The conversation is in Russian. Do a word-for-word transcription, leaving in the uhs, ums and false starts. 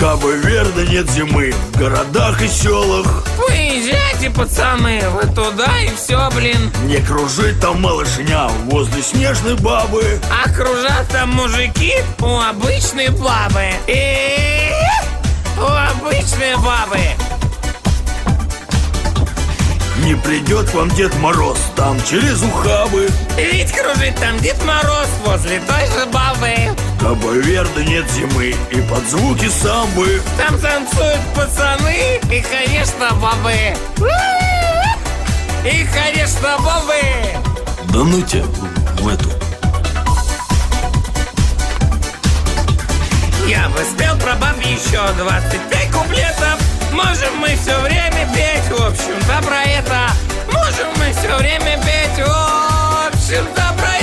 Кабы верно нет зимы в городах и селах. Поезжайте, пацаны, вы туда и все, блин. Не кружит там малышня возле снежной бабы, А кружат там мужики у обычной бабы. И у обычной бабы. не придет к вам Дед Мороз там через ухабы. Ведь кружит там Дед Мороз возле той же бабы. Кабы верно нет зимы и под звуки самбы. Там танцуют пацаны и, конечно, бабы. И, конечно, бабы. Да ну тебя в эту. Я бы спел про баб еще двадцать пять куплетов. Можем мы все время петь, в общем-то, про это. Можем мы все время петь, в общем-то, про